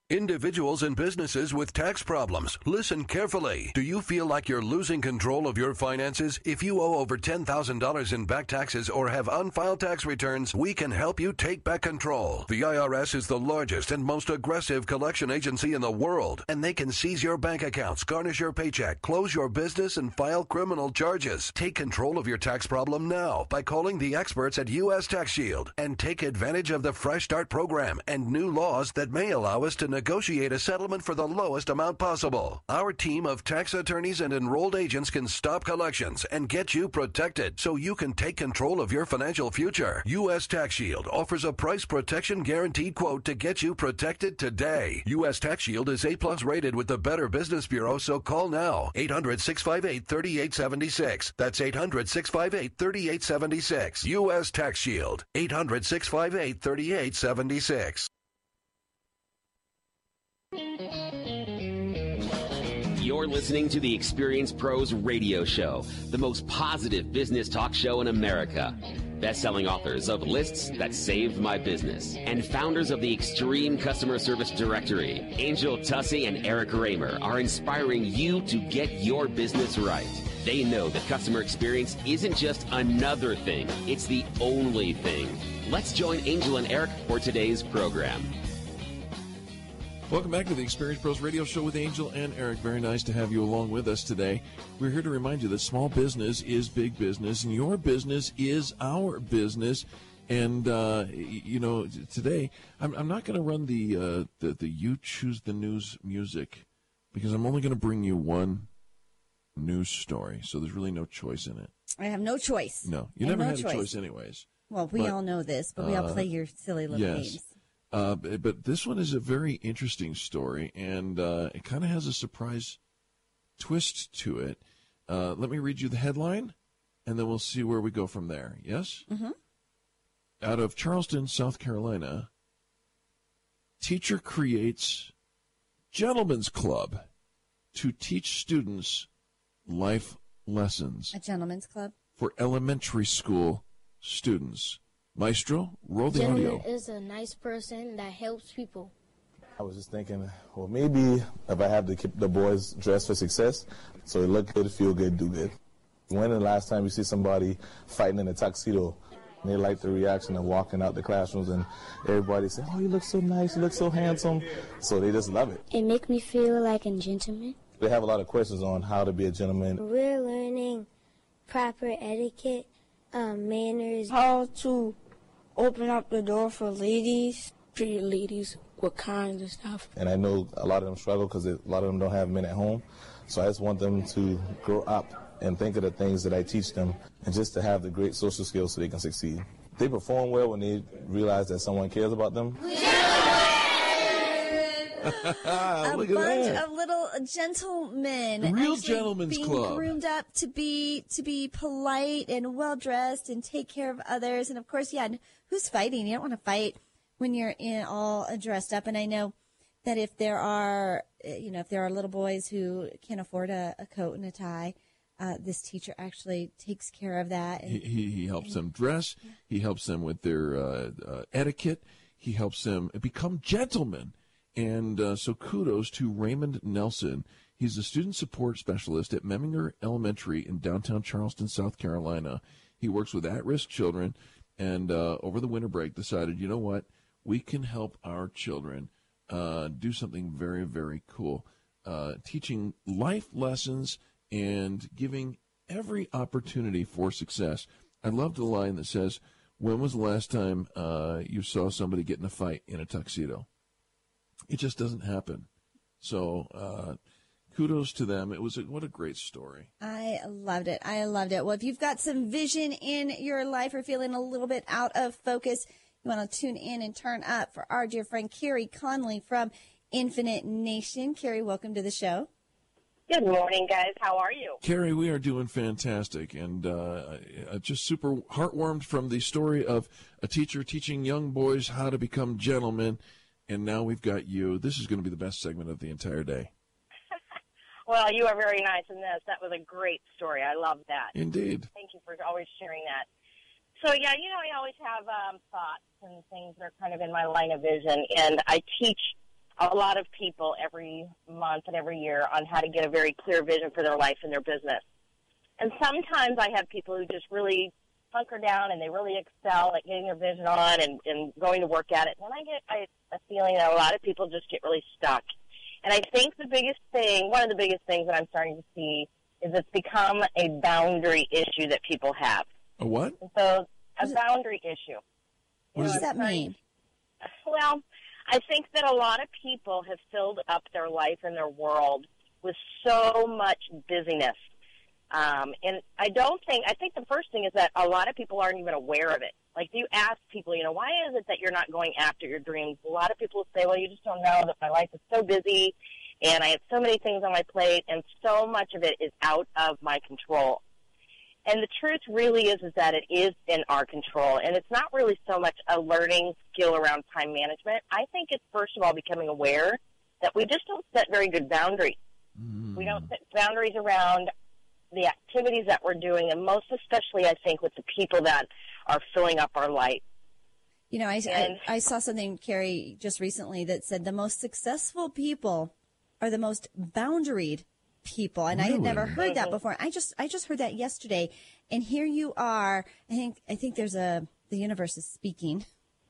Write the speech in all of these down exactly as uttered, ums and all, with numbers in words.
Individuals and businesses with tax problems, listen carefully. Do you feel like you're losing control of your finances? If you owe over ten thousand dollars in back taxes or have unfiled tax returns, we can help you take back control. The I R S is the largest and most aggressive collection agency in the world, and they can seize your bank accounts, garnish your paycheck, close your business, and file criminal charges. Take control of your tax problem now by calling the experts at U S Tax Shield and take advantage of the Fresh Start program and new laws that may allow us to negotiate a settlement for the lowest amount possible. Our team of tax attorneys and enrolled agents can stop collections and get you protected so you can take control of your financial future. U S Tax Shield offers a price protection guaranteed quote to get you protected today. U S Tax Shield is A plus rated with the Better Business Bureau, so call now. eight hundred, six five eight, three eight seven six. That's eight hundred, six five eight, three eight seven six. U S Tax Shield. eight hundred, six five eight, three eight seven six. You're listening to the Experience Pros Radio Show, the most positive business talk show in America. Best-selling authors of Lists That Saved My Business and founders of the Extreme Customer Service Directory, Angel Tussey and Eric Raymer, are inspiring you to get your business right. They know that customer experience isn't just another thing, it's the only thing. Let's join Angel and Eric for today's program. Welcome back to the Experience Pros Radio Show with Angel and Eric. Very nice to have you along with us today. We're here to remind you that small business is big business, and your business is our business. And, uh, you know, today, I'm, I'm not going to run the, uh, the, the You Choose the News music because I'm only going to bring you one news story. So there's really no choice in it. I have no choice. No, you never no had choice. a choice anyways. Well, we but, all know this, but we all play your silly little yes. games. Uh, but this one is a very interesting story, and uh, it kind of has a surprise twist to it. Uh, let me read you the headline, and then we'll see where we go from there. Yes? Mm-hmm. Out of Charleston, South Carolina, teacher creates gentleman's club to teach students life lessons. A gentleman's club? For elementary school students. Maestro, roll the audio. Gentleman is a nice person that helps people. I was just thinking, well, maybe if I have to keep the boys dressed for success, so they look good, feel good, do good. When the last time you see somebody fighting in a tuxedo, and they like the reaction of walking out the classrooms and everybody say, oh, you look so nice, you look so handsome. So they just love it. It makes me feel like a gentleman. They have a lot of questions on how to be a gentleman. We're learning proper etiquette, um, manners. How to open up the door for ladies, treat ladies with kind and stuff. And I know a lot of them struggle because a lot of them don't have men at home. So I just want them to grow up and think of the things that I teach them and just to have the great social skills so they can succeed. They perform well when they realize that someone cares about them. a Look bunch at that. of little gentlemen, Real actually gentlemen's being club. groomed up to be to be polite and well dressed and take care of others. And of course, yeah, who's fighting? You don't want to fight when you're in all dressed up. And I know that if there are, you know, if there are little boys who can't afford a, a coat and a tie, uh, this teacher actually takes care of that. And, he, he, he helps them dress. He helps them with their uh, uh, etiquette. He helps them become gentlemen. And uh, so kudos to Raymond Nelson. He's a student support specialist at Memminger Elementary in downtown Charleston, South Carolina. He works with at-risk children and uh, over the winter break decided, you know what, we can help our children uh, do something very, very cool, uh, teaching life lessons and giving every opportunity for success. I love the line that says, when was the last time uh, you saw somebody get in a fight in a tuxedo? It just doesn't happen. So uh, kudos to them. It was a, what a great story. I loved it. I loved it. Well, if you've got some vision in your life or feeling a little bit out of focus, you want to tune in and turn up for our dear friend Carrie Conley from Infinite Nation. Carrie, welcome to the show. Good morning, guys. How are you? Carrie, we are doing fantastic and uh, just super heartwarmed from the story of a teacher teaching young boys how to become gentlemen. And now we've got you. This is going to be the best segment of the entire day. Well, you are very nice in this. That was a great story. I love that. Indeed. Thank you for always sharing that. So, yeah, you know, I always have um, thoughts and things that are kind of in my line of vision. And I teach a lot of people every month and every year on how to get a very clear vision for their life and their business. And sometimes I have people who just really hunker down and they really excel at getting their vision on and, and going to work at it. And then I get I, a feeling that a lot of people just get really stuck. And I think the biggest thing, one of the biggest things that I'm starting to see is it's become a boundary issue that people have. A what? And so a boundary issue. What You does know, that mean? Well, I think that a lot of people have filled up their life and their world with so much busyness. Um, and I don't think, I think the first thing is that a lot of people aren't even aware of it. Like, you ask people, you know, why is it that you're not going after your dreams? A lot of people will say, well, you just don't know that my life is so busy and I have so many things on my plate and so much of it is out of my control. And the truth really is, is that it is in our control. And it's not really so much a learning skill around time management. I think it's, first of all, becoming aware that we just don't set very good boundaries. Mm. We don't set boundaries around the activities that we're doing, and most especially, I think, with the people that are filling up our life. You know, I, and, I, I saw something, Carrie, just recently that said the most successful people are the most boundaried people, and really? I had never heard mm-hmm. that before. I just I just heard that yesterday, and here you are. I think I think there's a the universe is speaking.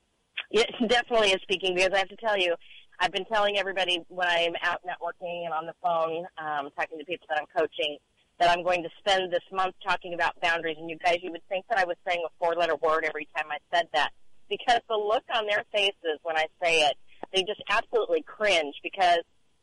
It definitely is speaking, because I have to tell you, I've been telling everybody when I'm out networking and on the phone, um, talking to people that I'm coaching, that I'm going to spend this month talking about boundaries. And you guys, you would think that I was saying a four-letter word every time I said that, because the look on their faces when I say it, they just absolutely cringe, because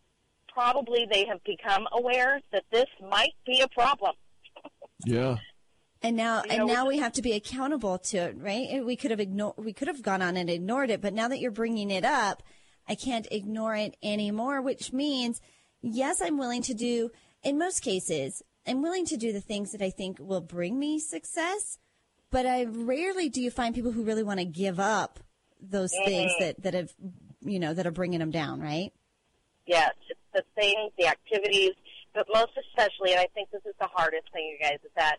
probably they have become aware that this might be a problem. Yeah. And now, you and know, now we have to be accountable to it, right? We could have ignored, we could have gone on and ignored it, but now that you're bringing it up, I can't ignore it anymore, which means, yes, I'm willing to do, in most cases, I'm willing to do the things that I think will bring me success, but I rarely do you find people who really want to give up those mm-hmm. things that, that have, you know, that are bringing them down, right? Yes, it's the things, the activities, but most especially, and I think this is the hardest thing, you guys, is that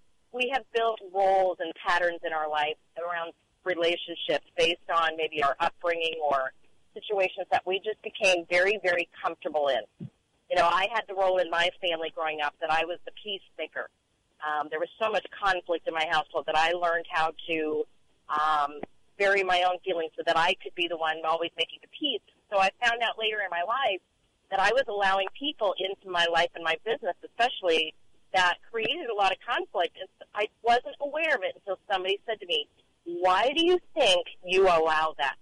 we have built roles and patterns in our life around relationships based on maybe our upbringing or situations that we just became very, very comfortable in. You know, I had the role in my family growing up that I was the peacemaker. Um, there was so much conflict in my household that I learned how to um, bury my own feelings so that I could be the one always making the peace. So I found out later in my life that I was allowing people into my life and my business, especially, that created a lot of conflict. And I wasn't aware of it until somebody said to me, why do you think you allow that?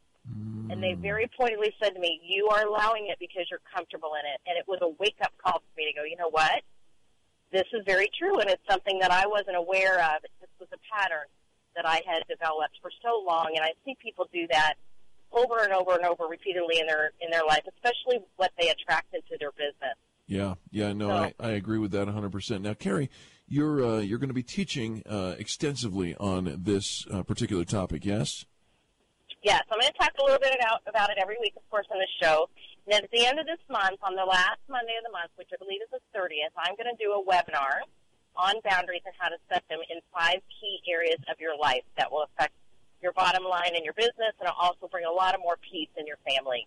And they very pointedly said to me, you are allowing it because you're comfortable in it. And it was a wake-up call for me to go, you know what? This is very true, and it's something that I wasn't aware of. This was a pattern that I had developed for so long, and I see people do that over and over and over repeatedly in their in their life, especially what they attract into their business. Yeah, yeah, no, so, I, I agree with that one hundred percent. Now, Carrie, you're uh, you're going to be teaching uh, extensively on this uh, particular topic, yes? Yes, I'm going to talk a little bit about, about it every week, of course, on the show. And at the end of this month, on the last Monday of the month, which I believe is the thirtieth, I'm going to do a webinar on boundaries and how to set them in five key areas of your life that will affect your bottom line in your business, and it'll also bring a lot of more peace in your family.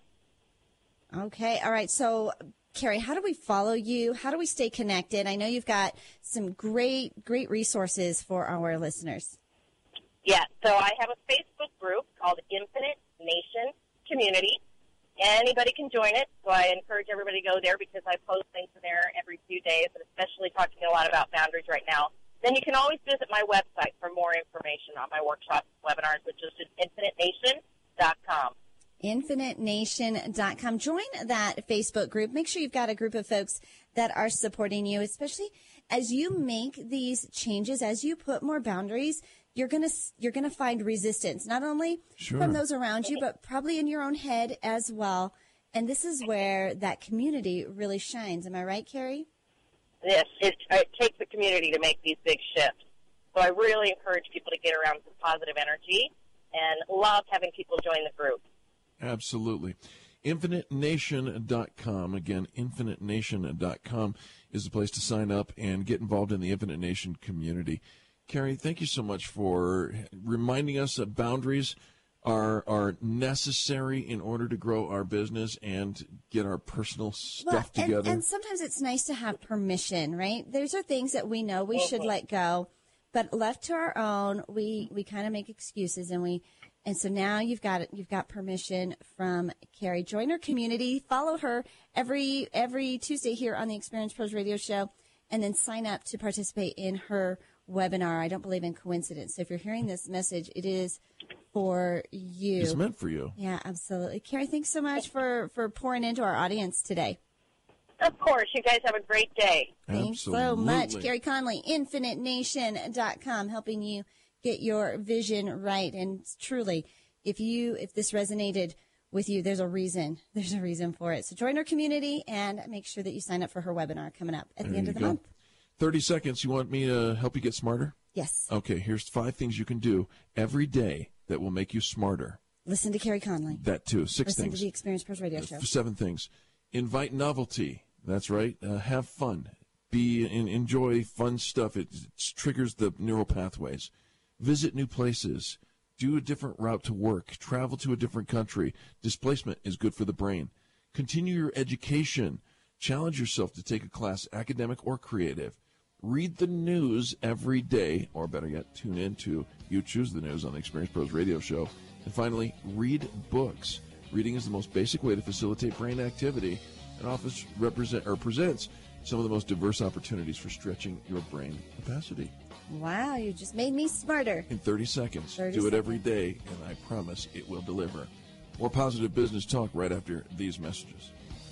Okay, all right. So, Carrie, how do we follow you? How do we stay connected? I know you've got some great, great resources for our listeners. Yeah, so I have a Facebook group called Infinite Nation Community. Anybody can join it, so I encourage everybody to go there because I post things in there every few days, and especially talking a lot about boundaries right now. Then you can always visit my website for more information on my workshops and webinars, which is infinite nation dot com. infinite nation dot com. Join that Facebook group. Make sure you've got a group of folks that are supporting you, especially as you make these changes, as you put more boundaries. You're gonna you're gonna find resistance, not only sure. from those around you, but probably in your own head as well. And this is where that community really shines. Am I right, Carrie? Yes, it, it takes the community to make these big shifts. So I really encourage people to get around some positive energy, and love having people join the group. Absolutely. infinite nation dot com. Again, infinite nation dot com is the place to sign up and get involved in the Infinite Nation community. Carrie, thank you so much for reminding us that boundaries are are necessary in order to grow our business and get our personal stuff well, and, together. And sometimes it's nice to have permission, right? Those are things that we know we should let go, but left to our own, we, we kind of make excuses, and we and so now you've got you've got permission from Carrie. Join her community, follow her every every Tuesday here on the Experience Pros Radio Show, and then sign up to participate in her webinar. I don't believe in coincidence. So if you're hearing this message, it is for you. It's meant for you. Yeah, absolutely. Carrie, thanks so much for, for pouring into our audience today. Of course. You guys have a great day. Thanks so much. Carrie Conley, infinite nation dot com, helping you get your vision right. And truly, if you if this resonated with you, there's a reason. There's a reason for it. So join our community and make sure that you sign up for her webinar coming up at there the end of the go. month. thirty seconds. You want me to help you get smarter? Yes. Okay, here's five things you can do every day that will make you smarter. Listen to Carrie Conley. That too. Six Listen things. to the Experience Pros Radio Show. Seven things. Invite novelty. That's right. Uh, have fun. Be and enjoy fun stuff. It, it triggers the neural pathways. Visit new places. Do a different route to work. Travel to a different country. Displacement is good for the brain. Continue your education. Challenge yourself to take a class, academic or creative. Read the news every day, or better yet, tune in to You Choose the News on the Experience Pros Radio Show. And finally, read books. Reading is the most basic way to facilitate brain activity and often represent or presents some of the most diverse opportunities for stretching your brain capacity. Wow, you just made me smarter. In thirty seconds. thirty Do it seconds. every day, and I promise it will deliver. More positive business talk right after these messages.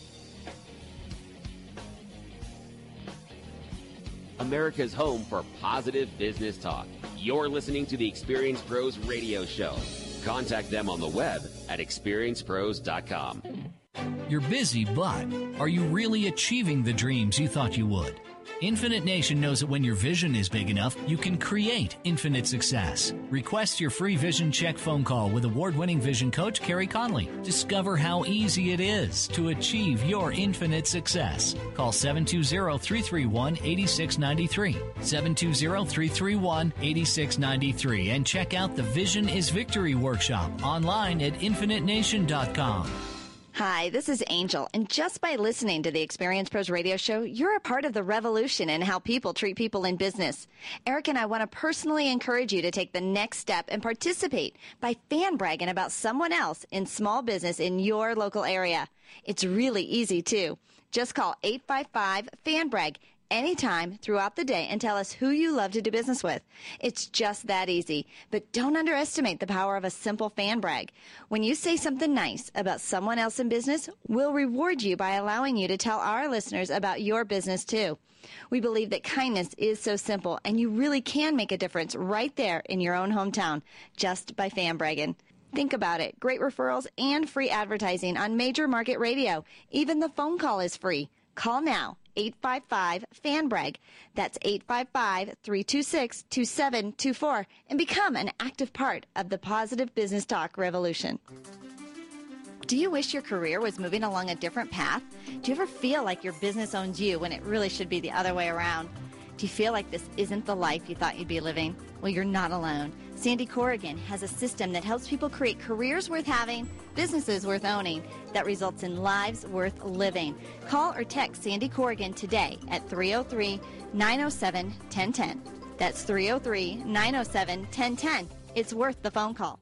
America's home for positive business talk. You're listening to the Experience Pros Radio Show. Contact them on the web at experience pros dot com. You're busy, but are you really achieving the dreams you thought you would? Infinite Nation knows that when your vision is big enough, you can create infinite success. Request your free vision check phone call with award-winning vision coach Carrie Conley. Discover how easy it is to achieve your infinite success. Call seven two zero, three three one, eight six nine three, seven two zero, three three one, eight six nine three, and check out the Vision is Victory workshop online at infinite nation dot com. Hi, this is Angel, and just by listening to the Experience Pros Radio Show, you're a part of the revolution in how people treat people in business. Eric and I want to personally encourage you to take the next step and participate by fan bragging about someone else in small business in your local area. It's really easy, too. Just call eight five five, fan brag anytime throughout the day and tell us who you love to do business with. It's just that easy. But don't underestimate the power of a simple fan brag. When you say something nice about someone else in business, we'll reward you by allowing you to tell our listeners about your business too. We believe that kindness is so simple, and you really can make a difference right there in your own hometown just by fan bragging. Think about it. Great referrals and free advertising on major market radio. Even the phone call is free. Call now. eight five five, fan brag. That's eight five five, three two six, two seven two four, and become an active part of the positive business talk revolution. Do you wish your career was moving along a different path? Do you ever feel like your business owns you when it really should be the other way around? Do you feel like this isn't the life you thought you'd be living? Well, you're not alone. Sandy Corrigan has a system that helps people create careers worth having, businesses worth owning, that results in lives worth living. Call or text Sandy Corrigan today at three oh three, nine oh seven, one oh one oh. That's three oh three, nine oh seven, one oh one oh. It's worth the phone call.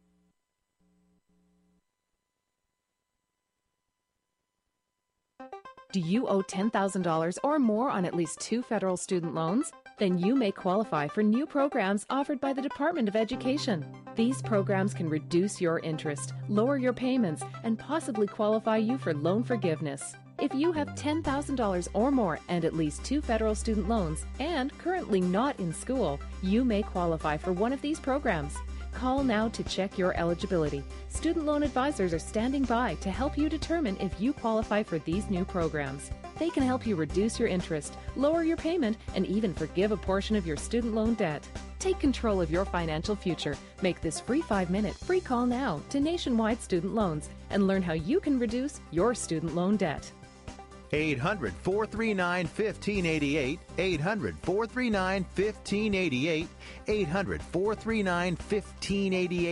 Do you owe ten thousand dollars or more on at least two federal student loans? Then you may qualify for new programs offered by the Department of Education. These programs can reduce your interest, lower your payments, and possibly qualify you for loan forgiveness. If you have ten thousand dollars or more and at least two federal student loans and currently not in school, you may qualify for one of these programs. Call now to check your eligibility. Student loan advisors are standing by to help you determine if you qualify for these new programs. They can help you reduce your interest, lower your payment, and even forgive a portion of your student loan debt. Take control of your financial future. Make this free five-minute free call now to Nationwide Student Loans and learn how you can reduce your student loan debt. eight hundred, four three nine, one five eight eight, eight hundred, four three nine, one five eight eight, eight hundred, four three nine, one five eight eight,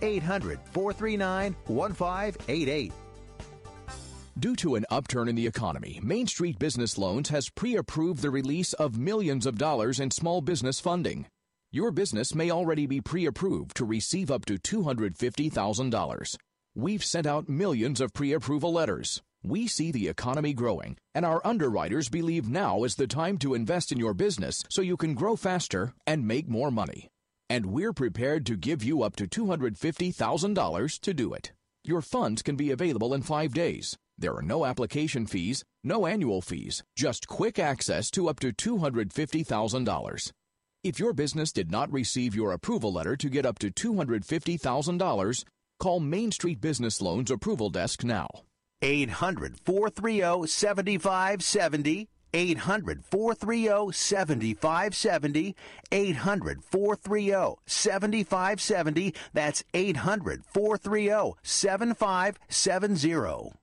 eight hundred, four three nine, one five eight eight. Due to an upturn in the economy, Main Street Business Loans has pre-approved the release of millions of dollars in small business funding. Your business may already be pre-approved to receive up to two hundred fifty thousand dollars. We've sent out millions of pre-approval letters. We see the economy growing, and our underwriters believe now is the time to invest in your business so you can grow faster and make more money. And we're prepared to give you up to two hundred fifty thousand dollars to do it. Your funds can be available in five days. There are no application fees, no annual fees, just quick access to up to two hundred fifty thousand dollars. If your business did not receive your approval letter to get up to two hundred fifty thousand dollars, call Main Street Business Loans Approval Desk now. eight hundred, four three zero, seven five seven zero. eight hundred, four three zero, seven five seven zero. eight hundred, four three zero, seven five seven zero. That's eight hundred, four three zero, seven five seven zero.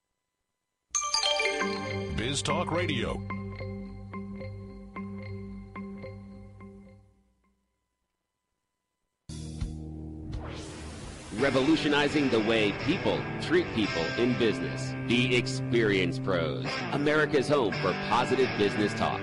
Biz Talk Radio. Revolutionizing the way people treat people in business. The Experience Pros, America's home for positive business talk.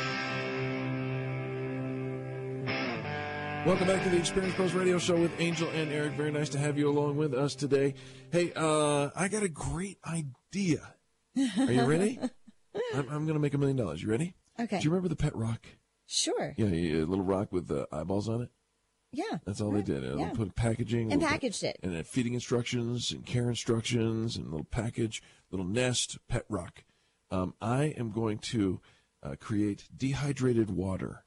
Welcome back to the Experience Pros Radio Show with Angel and Eric. Very nice to have you along with us today. Hey, uh, I got a great idea. Are you ready? I'm, I'm going to make a million dollars. You ready? Okay. Do you remember the pet rock? Sure. Yeah, a little rock with uh, eyeballs on it. Yeah. That's all right. they did. Uh, Yeah. They put packaging. And little- packaged it. And then feeding instructions and care instructions and little package, little nest, pet rock. Um, I am going to uh, create dehydrated water.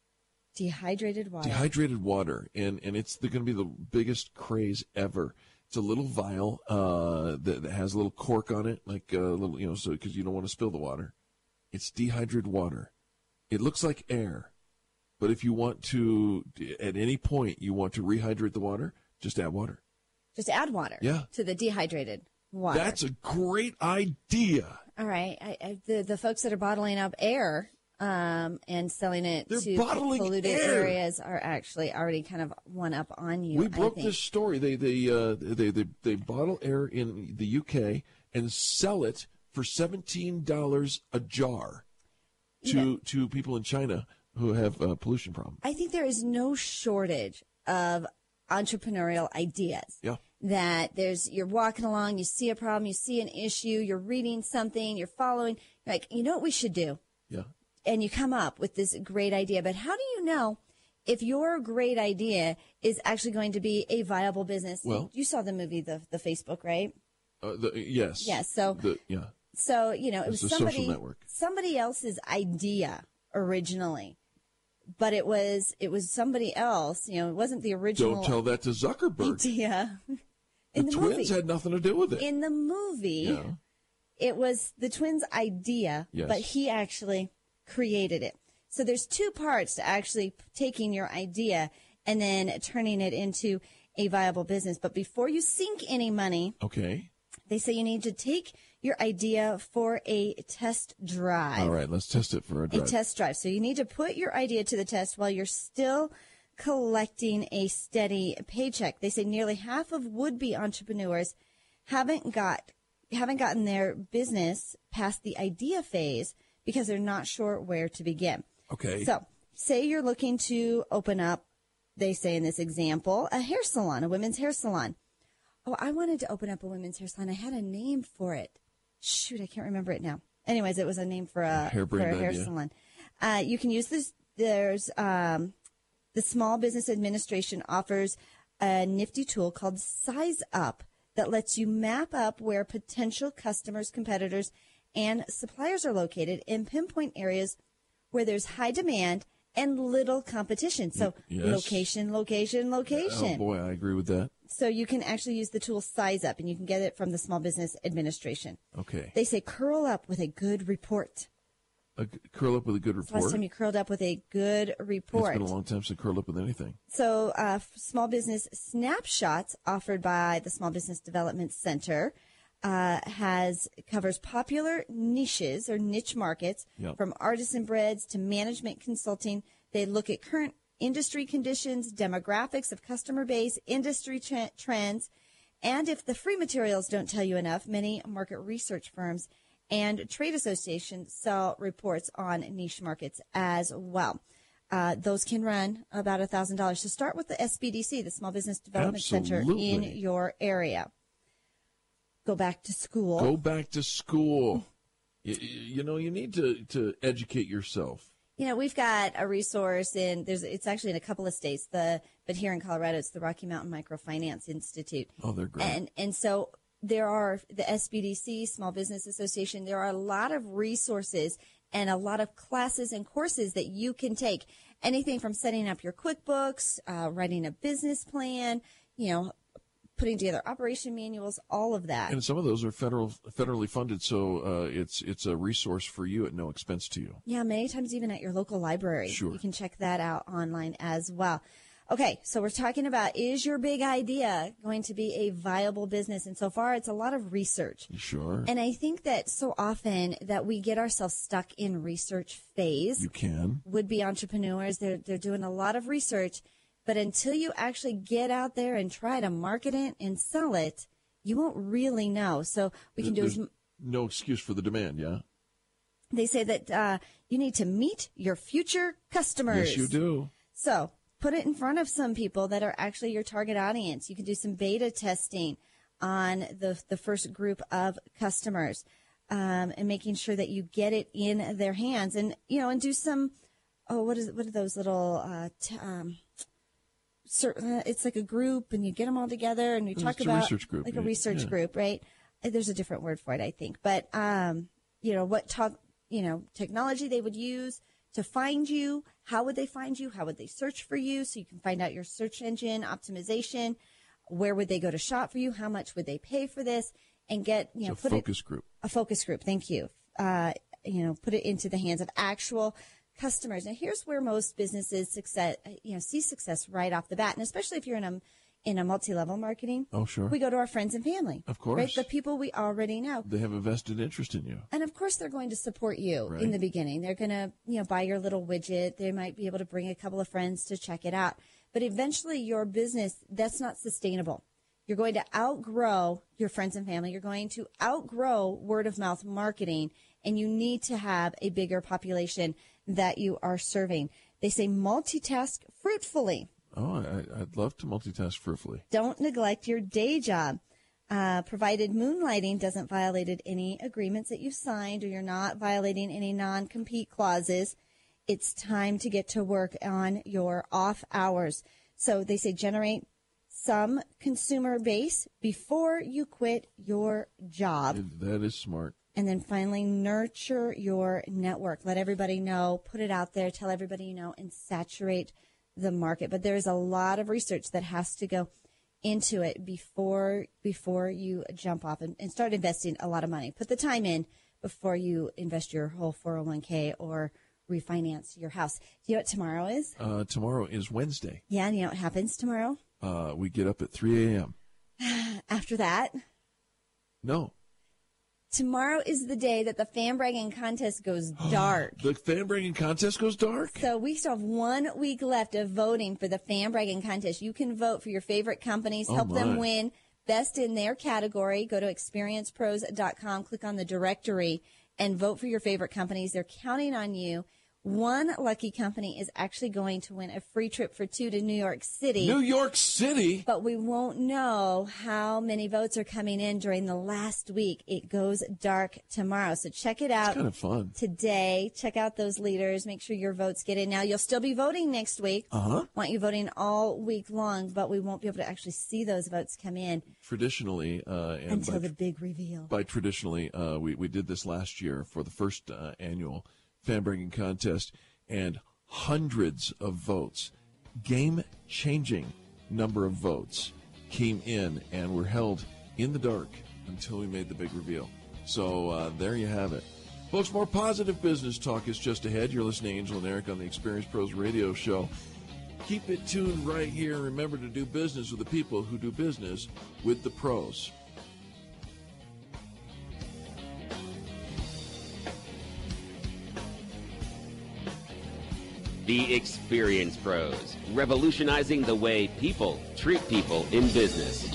Dehydrated water. Dehydrated water. And, and it's going to be the biggest craze ever. It's a little vial uh, that, that has a little cork on it, like a little, you know, so because you don't want to spill the water. It's dehydrated water. It looks like air. But if you want to, at any point, you want to rehydrate the water, just add water. Just add water. Yeah. To the dehydrated water. That's a great idea. All right. I, I, the the folks that are bottling up air um, and selling it They're to bottling polluted air. areas are actually already kind of one up on you. We I broke think. this story. They they, uh, they they they bottle air in the U K and sell it for seventeen dollars a jar to Yeah. to people in China who have uh, pollution problems. I think there is no shortage of entrepreneurial ideas. Yeah. That there's, you're walking along, you see a problem, you see an issue, you're reading something, you're following, you're like, you know what we should do? Yeah. And you come up with this great idea. But how do you know if your great idea is actually going to be a viable business? Well- you saw the movie, the the Facebook, right? Uh, the, yes. Yes, so- the, yeah. So, you know, it It's was a social somebody, network. somebody else's idea originally. But it was it was somebody else, you know, it wasn't the original Don't tell that to Zuckerberg. idea. The, In the, twins movie. had nothing to do with it. In the movie, Yeah. it was the twins' idea, Yes. but he actually created it. So there's two parts to actually taking your idea and then turning it into a viable business. But before you sink any money, Okay. they say you need to take your idea for a test drive. All right, let's test it for a A drive. test drive. So you need to put your idea to the test while you're still collecting a steady paycheck. They say nearly half of would-be entrepreneurs haven't got haven't gotten their business past the idea phase because they're not sure where to begin. Okay. So, say you're looking to open up, they say in this example, a hair salon, a women's hair salon. Oh, I wanted to open up a women's hair salon. I had a name for it. Shoot, I can't remember it now. Anyways, it was a name for a, for harebrained a hair idea. salon. Uh, you can use this. There's um, the Small Business Administration offers a nifty tool called Size Up that lets you map up where potential customers, competitors, and suppliers are located and pinpoint areas where there's high demand and little competition. So Yes. location, location, location. Oh, boy, I agree with that. So you can actually use the tool Size Up, and you can get it from the Small Business Administration. Okay. They say curl up with a good report. A, curl up with a good It's the report. last time you curled up with a good report. It's been a long time since I curled up with anything. So uh, Small Business Snapshots, offered by the Small Business Development Center, uh, has covers popular niches or niche markets, Yep. from artisan breads to management consulting. They look at current industry conditions, demographics of customer base, industry tra- trends, and if the free materials don't tell you enough, many market research firms and trade associations sell reports on niche markets as well. Uh, those can run about one thousand dollars. So start with the S B D C, the Small Business Development Absolutely. Center in your area. Go back to school. Go back to school. you, you know, you need to, to educate yourself. You know, we've got a resource in, there's, it's actually in a couple of states, the, but here in Colorado, it's the Rocky Mountain Microfinance Institute. Oh, they're great. And, and so there are the S B D C, Small Business Association, there are a lot of resources and a lot of classes and courses that you can take. Anything from setting up your QuickBooks, uh, writing a business plan, you know, putting together operation manuals, all of that. And some of those are federal, federally funded, so uh, it's it's a resource for you at no expense to you. Yeah, many times even at your local library. Sure. You can check that out online as well. Okay, so we're talking about, is your big idea going to be a viable business? And so far, it's a lot of research. Sure. And I think that so often that we get ourselves stuck in research phase. You can. Would-be entrepreneurs, they're, they're doing a lot of research. But until you actually get out there and try to market it and sell it, you won't really know. So we can do There's is no excuse for the demand, yeah? they say that uh, you need to meet your future customers. Yes, you do. So put it in front of some people that are actually your target audience. You can do some beta testing on the the first group of customers, um, and making sure that you get it in their hands, and you know, and do some. Oh, what is what are those little? Uh, t- um, certain, it's like a group, and you get them all together, and you talk It's a about research group, like yeah, a research yeah. group, right? There's a different word for it, I think, but um, you know what talk, you know, technology they would use to find you. How would they find you? How would they search for you? So you can find out your search engine optimization. Where would they go to shop for you? How much would they pay for this? And get, you know, It's a put focus it, group. A focus group. Thank you. Uh, you know, put it into the hands of actual customers. Now, here's where most businesses success, you know, see success right off the bat, and especially if you're in a in a multi-level marketing. Oh, sure. We go to our friends and family. Of course. Right? The people we already know. They have a vested interest in you. And of course, they're going to support you Right. in the beginning. They're going to, you know, buy your little widget. They might be able to bring a couple of friends to check it out. But eventually, your business, that's not sustainable. You're going to outgrow your friends and family. You're going to outgrow word of mouth marketing, and you need to have a bigger population that you are serving. They say multitask fruitfully. Oh, I, I'd love to multitask fruitfully. Don't neglect your day job. Uh, provided moonlighting doesn't violate any agreements that you've signed, or you're not violating any non-compete clauses, it's time to get to work on your off hours. So they say generate some consumer base before you quit your job. That is smart. And then finally, nurture your network. Let everybody know, put it out there, tell everybody you know, and saturate the market. But there's a lot of research that has to go into it before before you jump off and, and start investing a lot of money. Put the time in before you invest your whole four oh one k or refinance your house. Do you know what tomorrow is? Uh, tomorrow is Wednesday. Yeah, and you know what happens tomorrow? Uh, we get up at three a.m. After that? No. Tomorrow is the day that the fan bragging contest goes dark. The fan bragging contest goes dark? So we still have one week left of voting for the fan bragging contest. You can vote for your favorite companies, Oh, help my. them win best in their category. Go to experience pros dot com, click on the directory, and vote for your favorite companies. They're counting on you. One lucky company is actually going to win a free trip for two to New York City. New York City? But we won't know how many votes are coming in during the last week. It goes dark tomorrow. So check it out. It's kind of fun. Today. Check out those leaders. Make sure your votes get in. Now, you'll still be voting next week. Uh-huh. Want you voting all week long, but we won't be able to actually see those votes come in Traditionally, uh, and until by, the big reveal. by traditionally, uh, we, we did this last year for the first uh, annual fan bragging contest, and hundreds of votes, game-changing number of votes, came in and were held in the dark until we made the big reveal. So uh, there you have it. Folks, more positive business talk is just ahead. You're listening to Angel and Eric on the Experience Pros Radio Show. Keep it tuned right here. Remember to do business with the people who do business with the pros. The Experience Pros, revolutionizing the way people treat people in business.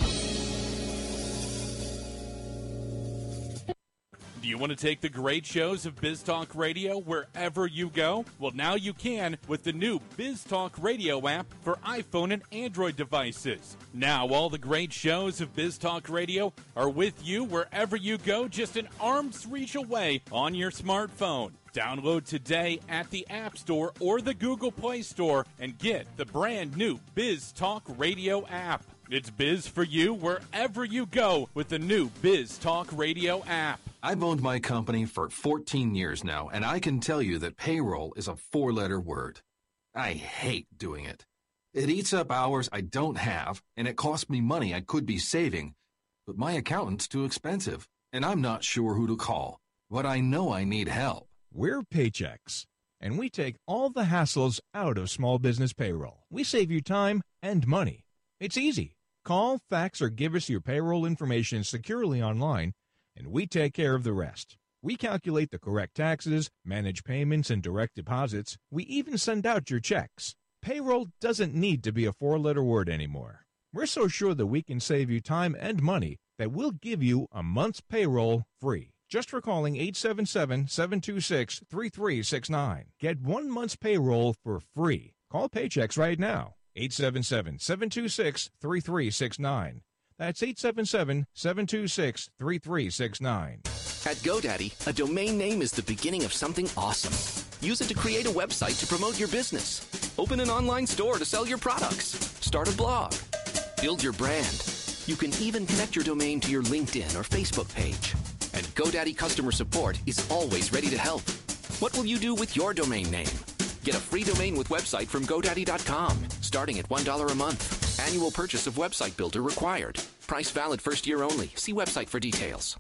Do you want to take the great shows of Biz Talk Radio wherever you go? Well, now you can with the new Biz Talk Radio app for iPhone and Android devices. Now, all the great shows of Biz Talk Radio are with you wherever you go, just an arm's reach away on your smartphone. Download today at the App Store or the Google Play Store and get the brand new Biz Talk Radio app. It's biz for you wherever you go with the new Biz Talk Radio app. I've owned my company for fourteen years now, and I can tell you that payroll is a four-letter word. I hate doing it. It eats up hours I don't have, and it costs me money I could be saving. But my accountant's too expensive, and I'm not sure who to call. But I know I need help. We're Paychex, and we take all the hassles out of small business payroll. We save you time and money. It's easy. Call, fax, or give us your payroll information securely online, and we take care of the rest. We calculate the correct taxes, manage payments and direct deposits. We even send out your checks. Payroll doesn't need to be a four-letter word anymore. We're so sure that we can save you time and money that we'll give you a month's payroll free. Just for calling eight seven seven, seven two six, three three six nine. Get one month's payroll for free. Call Paychex right now. eight seven seven, seven two six, three three six nine. That's eight seven seven, seven two six, three three six nine. At GoDaddy, a domain name is the beginning of something awesome. Use it to create a website to promote your business. Open an online store to sell your products. Start a blog. Build your brand. You can even connect your domain to your LinkedIn or Facebook page. And GoDaddy customer support is always ready to help. What will you do with your domain name? Get a free domain with website from GoDaddy dot com, starting at one dollar a month. Annual purchase of website builder required. Price valid first year only. See website for details.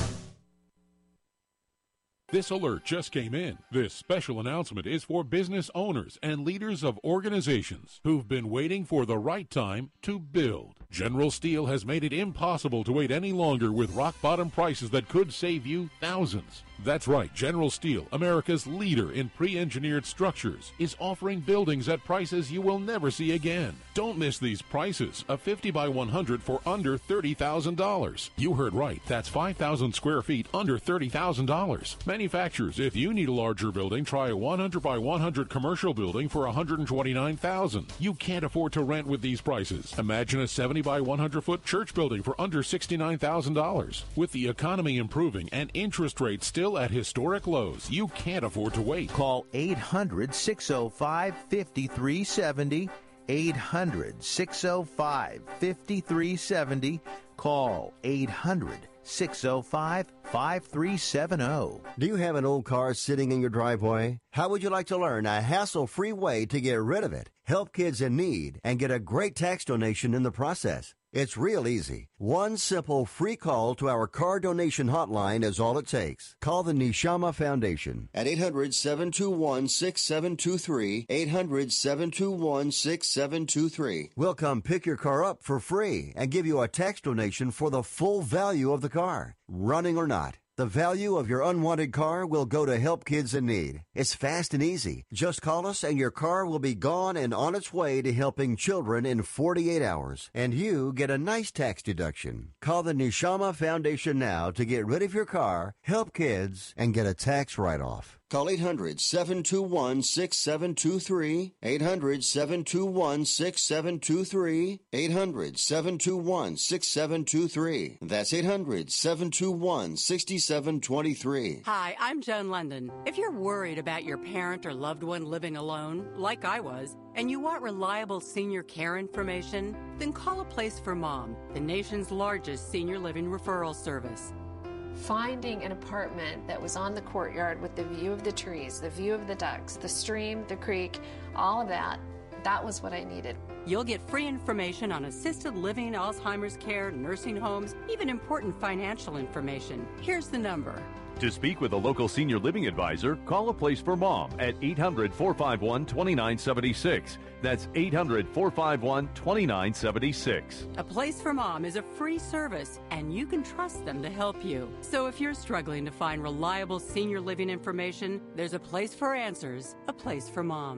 This alert just came in. This special announcement is for business owners and leaders of organizations who've been waiting for the right time to build. General Steel has made it impossible to wait any longer with rock-bottom prices that could save you thousands. That's right, General Steel, America's leader in pre-engineered structures, is offering buildings at prices you will never see again. Don't miss these prices. A fifty by one hundred for under thirty thousand dollars. You heard right. That's five thousand square feet under thirty thousand dollars. Manufacturers, if you need a larger building, try a one hundred by one hundred commercial building for one hundred twenty-nine thousand dollars. You can't afford to rent with these prices. Imagine a seventy by one hundred foot church building for under sixty-nine thousand dollars. With the economy improving and interest rates still at historic lows, you can't afford to wait. Call eight hundred, six oh five, five three seven oh. eight hundred, six oh five, five three seven oh. Call eight hundred, six oh five, five three seven oh. Do you have an old car sitting in your driveway? How would you like to learn a hassle-free way to get rid of it, help kids in need, and get a great tax donation in the process? It's real easy. One simple free call to our car donation hotline is all it takes. Call the Neshama Foundation at eight hundred, seven two one, six seven two three, eight hundred, seven two one, six seven two three. We'll come pick your car up for free and give you a tax donation for the full value of the car, running or not. The value of your unwanted car will go to help kids in need. It's fast and easy. Just call us and your car will be gone and on its way to helping children in forty-eight hours. And you get a nice tax deduction. Call the Neshama Foundation now to get rid of your car, help kids, and get a tax write-off. Call eight hundred, seven two one, six seven two three, eight hundred, seven two one, six seven two three, eight hundred, seven two one, six seven two three. That's eight hundred, seven two one, six seven two three. Hi, I'm Joan London. If you're worried about your parent or loved one living alone, like I was, and you want reliable senior care information, then call A Place for Mom, the nation's largest senior living referral service. Finding an apartment that was on the courtyard with the view of the trees, the view of the ducks, the stream, the creek, all of that, that was what I needed. You'll get free information on assisted living, Alzheimer's care, nursing homes, even important financial information. Here's the number. To speak with a local senior living advisor, call A Place for Mom at eight hundred, four five one, two nine seven six. That's eight hundred, four five one, two nine seven six. A Place for Mom is a free service, and you can trust them to help you. So if you're struggling to find reliable senior living information, there's a place for answers, A Place for Mom.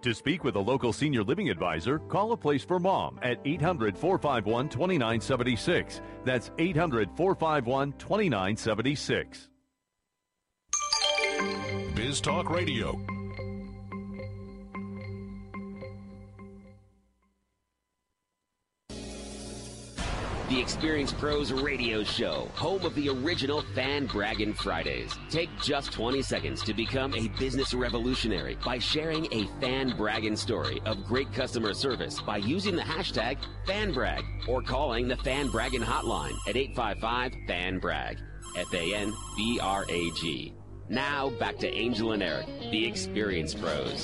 To speak with a local senior living advisor, call A Place for Mom at eight hundred, four five one, two nine seven six. That's eight hundred, four five one, two nine seven six. Biz Talk Radio. The Experience Pros Radio Show, home of the original Fan Braggin' Fridays. Take just twenty seconds to become a business revolutionary by sharing a fan braggin' story of great customer service by using the hashtag FanBrag or calling the Fan Braggin' hotline at eight five five, FAN BRAG, F A N B R A G. Now back to Angel and Eric, the Experience Pros.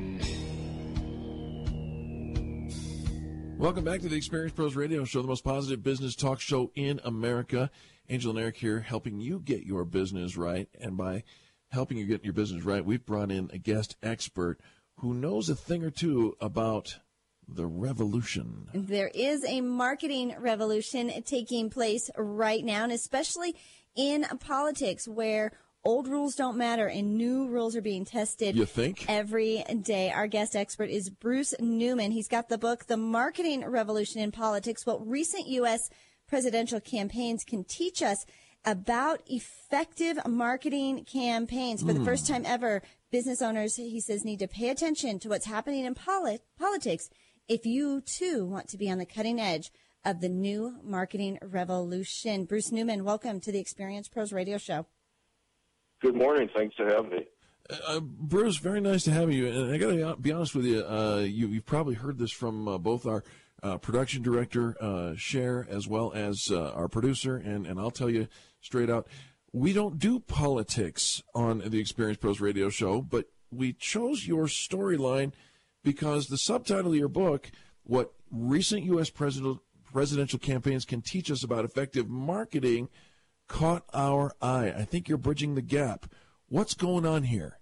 Welcome back to the Experience Pros Radio Show, the most positive business talk show in America. Angel and Eric here, helping you get your business right. And by helping you get your business right, we've brought in a guest expert who knows a thing or two about the revolution. There is a marketing revolution taking place right now, and especially in politics, where old rules don't matter and new rules are being tested. You think? Every day. Our guest expert is Bruce Newman. He's got the book, The Marketing Revolution in Politics, What Recent U S Presidential Campaigns Can Teach Us About Effective Marketing Campaigns. For mm. the first time ever, business owners, he says, need to pay attention to what's happening in poli- politics if you, too, want to be on the cutting edge of the new marketing revolution. Bruce Newman, welcome to the Experience Pros Radio Show. Good morning. Thanks for having me. Uh, Bruce, very nice to have you. And I got to be honest with you, uh, you, you've probably heard this from uh, both our uh, production director, uh, Cher, as well as uh, our producer. And, and I'll tell you straight out, we don't do politics on the Experience Pros Radio Show, but we chose your storyline because the subtitle of your book, What Recent U S President, Presidential Campaigns Can Teach Us About Effective Marketing, caught our eye. I think you're bridging the gap. What's going on here?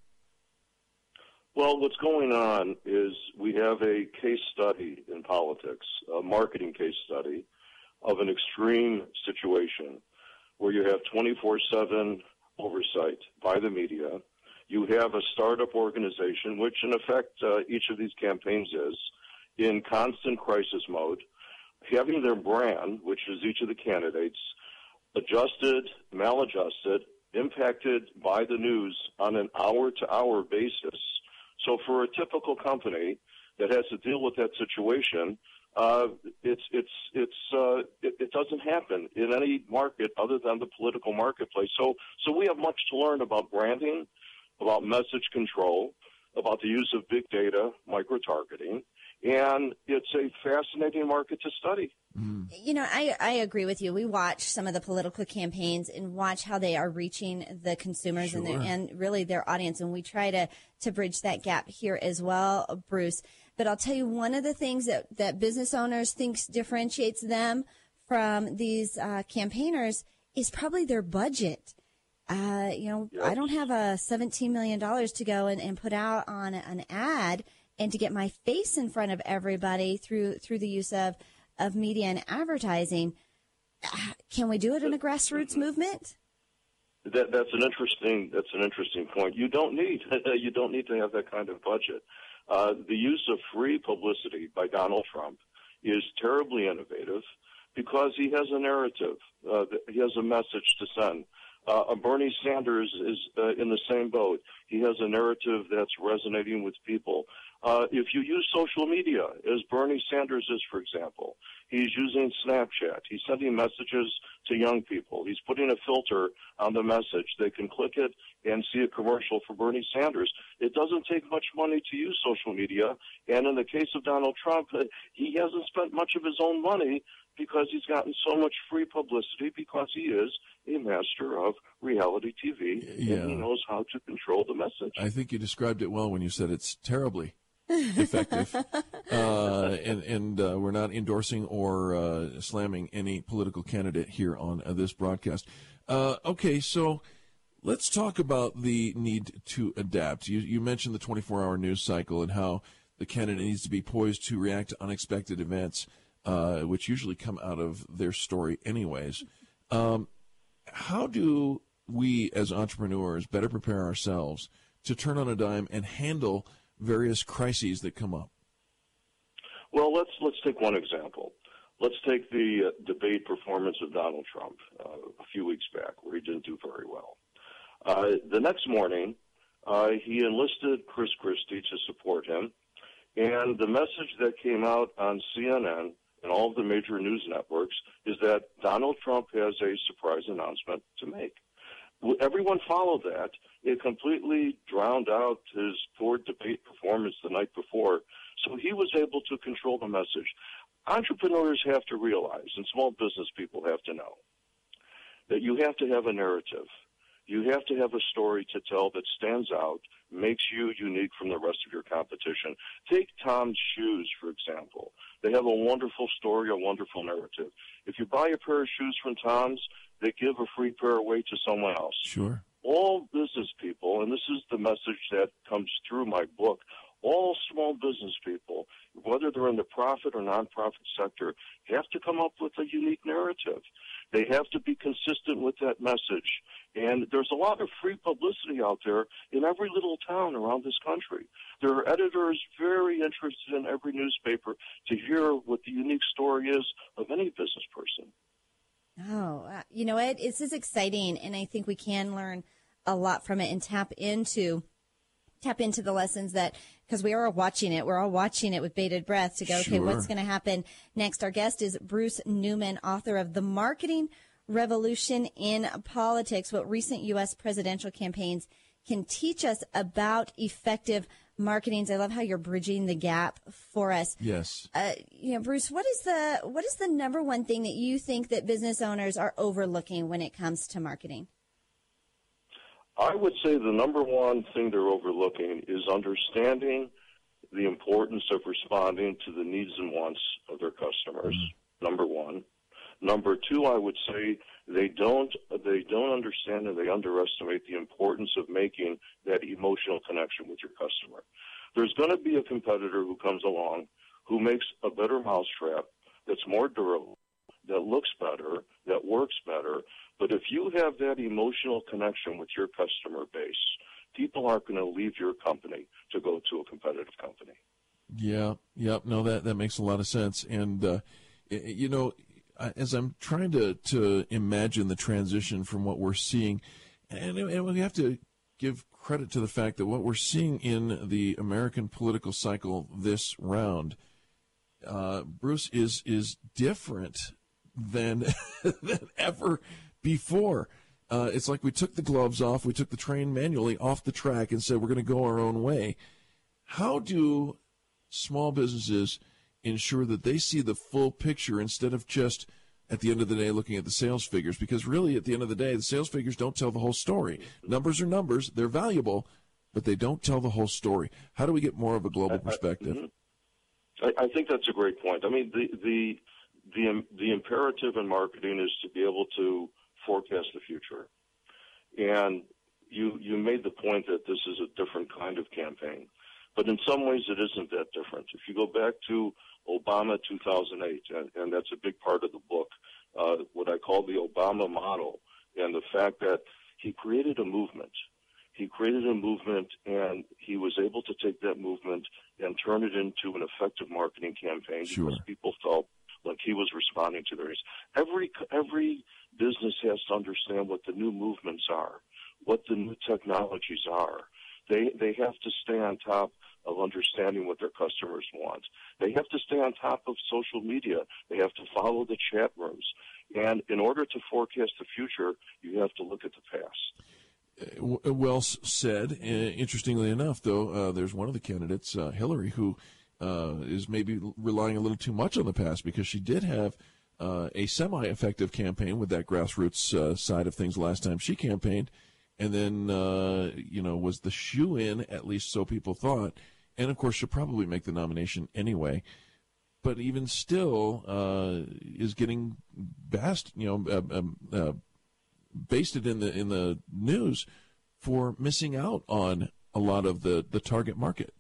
Well, what's going on is we have a case study in politics, a marketing case study of an extreme situation where you have twenty-four seven oversight by the media. You have a startup organization, which in effect uh, each of these campaigns is, in constant crisis mode, having their brand, which is each of the candidates, adjusted, maladjusted, impacted by the news on an hour-to-hour basis. So for a typical company that has to deal with that situation, uh, it's it's it's uh, it, it doesn't happen in any market other than the political marketplace. So so we have much to learn about branding, about message control, about the use of big data, micro-targeting, and it's a fascinating market to study. You know, I, I agree with you. We watch some of the political campaigns and watch how they are reaching the consumers Sure. and, their, and really their audience. And we try to, to bridge that gap here as well, Bruce. But I'll tell you, one of the things that, that business owners thinks differentiates them from these uh, campaigners is probably their budget. Uh, you know, Yep. I don't have a seventeen million dollars to go and, and put out on an ad and to get my face in front of everybody through through the use of of media and advertising. Can we do it in a grassroots movement? That, that's an interesting. That's an interesting point. You don't need. you don't need to have that kind of budget. Uh, the use of free publicity by Donald Trump is terribly innovative because he has a narrative. Uh, he has a message to send. Uh, Bernie Sanders is uh, in the same boat. He has a narrative that's resonating with people. Uh, if you use social media, as Bernie Sanders is, for example, he's using Snapchat. He's sending messages to young people. He's putting a filter on the message. They can click it and see a commercial for Bernie Sanders. It doesn't take much money to use social media. And in the case of Donald Trump, he hasn't spent much of his own money because he's gotten so much free publicity because he is a master of reality T V, Yeah. and he knows how to control the message. I think you described it well when you said it's terribly effective. uh, and and uh, we're not endorsing or uh, slamming any political candidate here on uh, this broadcast. Uh, okay, so let's talk about the need to adapt. You, you mentioned the twenty-four hour news cycle and how the candidate needs to be poised to react to unexpected events, uh, which usually come out of their story anyways. Um, how do we as entrepreneurs better prepare ourselves to turn on a dime and handle various crises that come up? Well, let's let's take one example. Let's take the uh, debate performance of Donald Trump uh, a few weeks back, where he didn't do very well. Uh, the next morning, uh, he enlisted Chris Christie to support him, and the message that came out on C N N and all of the major news networks is that Donald Trump has a surprise announcement to make. Everyone followed that. It completely drowned out his poor debate performance the night before, so he was able to control the message. Entrepreneurs have to realize, and small business people have to know, that you have to have a narrative. You have to have a story to tell that stands out, makes you unique from the rest of your competition. Take Tom's Shoes, for example. They have a wonderful story, a wonderful narrative. If you buy a pair of shoes from Tom's, they give a free pair away to someone else. Sure. All business people, and this is the message that comes through my book, all small business people, whether they're in the profit or nonprofit sector, have to come up with a unique narrative. They have to be consistent with that message. And there's a lot of free publicity out there in every little town around this country. There are editors very interested in every newspaper to hear what the unique story is of any business person. Oh, uh, you know what? This is exciting, and I think we can learn a lot from it and tap into tap into the lessons that, because we are all watching it, we're all watching it with bated breath to go, okay, Sure. what's going to happen next? Our guest is Bruce Newman, author of The Marketing Revolution in Politics, What Recent U S Presidential Campaigns Can Teach Us About Effective Marketing. I love how you're bridging the gap for us. Yes. Uh, you know, Bruce, what is the what is the number one thing that you think that business owners are overlooking when it comes to marketing? I would say the number one thing they're overlooking is understanding the importance of responding to the needs and wants of their customers, mm-hmm. number one. Number two, I would say they don't they don't understand and they underestimate the importance of making that emotional connection with your customer. There's going to be a competitor who comes along who makes a better mousetrap that's more durable, that looks better, that works better. But if you have that emotional connection with your customer base, people aren't going to leave your company to go to a competitive company. Yeah, yeah, no, that, that makes a lot of sense. And, uh, you know, as I'm trying to, to imagine the transition from what we're seeing, and, and we have to give credit to the fact that what we're seeing in the American political cycle this round, uh, Bruce, is is different than than ever before. Uh, it's like we took the gloves off, we took the train manually off the track and said we're going to go our own way. How do small businesses ensure that they see the full picture instead of just, at the end of the day, looking at the sales figures? Because really, at the end of the day, the sales figures don't tell the whole story. Numbers are numbers. They're valuable, but they don't tell the whole story. How do we get more of a global perspective? I, I think that's a great point. I mean, the, the, the, the imperative in marketing is to be able to forecast the future. And you, you made the point that this is a different kind of campaign. But in some ways, it isn't that different. If you go back to Obama two thousand eight, and, and that's a big part of the book, uh, what I call the Obama model, and the fact that he created a movement. He created a movement, and he was able to take that movement and turn it into an effective marketing campaign Sure. because people felt like he was responding to their needs. Every, every business has to understand what the new movements are, what the new technologies are. They they have to stay on top of understanding what their customers want. They have to stay on top of social media. They have to follow the chat rooms. And in order to forecast the future, you have to look at the past. Uh, well said. Uh, interestingly enough, though, uh, there's one of the candidates, uh, Hillary, who uh, is maybe relying a little too much on the past, because she did have uh, a semi-effective campaign with that grassroots uh, side of things last time she campaigned. And then, uh, you know, was the shoe-in, at least so people thought. And, of course, she'll probably make the nomination anyway. But even still uh, is getting bast, you know, uh, um, uh, basted in the in the news for missing out on a lot of the, the target market.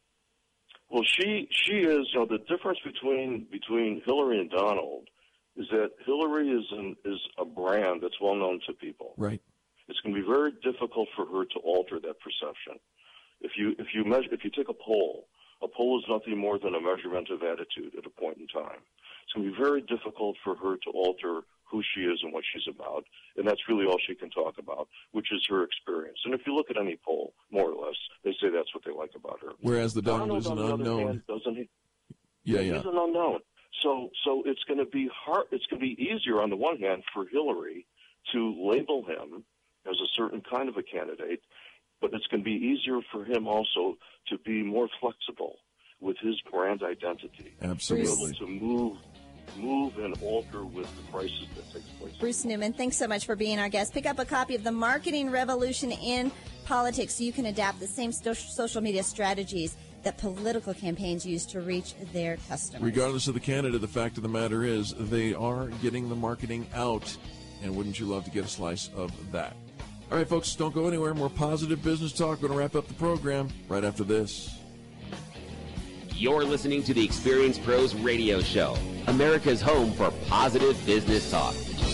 Well, she she is, you know, the difference between between Hillary and Donald is that Hillary is an, is a brand that's well known to people. Right. It's going to be very difficult for her to alter that perception. If you if you measure if you take a poll, a poll is nothing more than a measurement of attitude at a point in time. It's going to be very difficult for her to alter who she is and what she's about, and that's really all she can talk about, which is her experience. And if you look at any poll, more or less, they say that's what they like about her. Whereas the Donald, Donald is an on the other unknown. hand, doesn't he? Yeah, yeah. He's an unknown. So, so it's going to be hard. It's going to be easier on the one hand for Hillary to label him as a certain kind of a candidate, but it's going to be easier for him also to be more flexible with his brand identity. Absolutely. To move, move and alter with the crisis that takes place. Bruce Newman, thanks so much for being our guest. Pick up a copy of The Marketing Revolution in Politics so you can adapt the same sto- social media strategies that political campaigns use to reach their customers. Regardless of the candidate, the fact of the matter is they are getting the marketing out, and wouldn't you love to get a slice of that? All right, folks, don't go anywhere. More positive business talk. We're going to wrap up the program right after this. You're listening to the Experience Pros Radio Show, America's home for positive business talk.